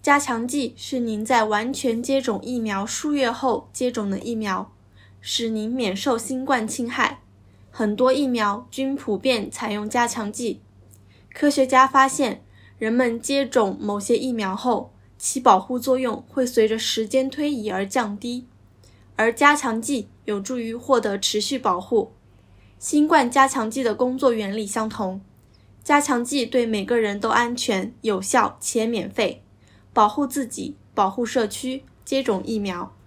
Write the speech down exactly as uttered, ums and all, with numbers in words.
加强剂是您在完全接种疫苗数月后接种的疫苗，使您免受新冠侵害。很多疫苗均普遍采用加强剂。科学家发现，人们接种某些疫苗后，其保护作用会随着时间推移而降低，而加强剂有助于获得持续保护。新冠加强剂的工作原理相同，加强剂对每个人都安全、有效且免费，保护自己，保护社区，接种疫苗。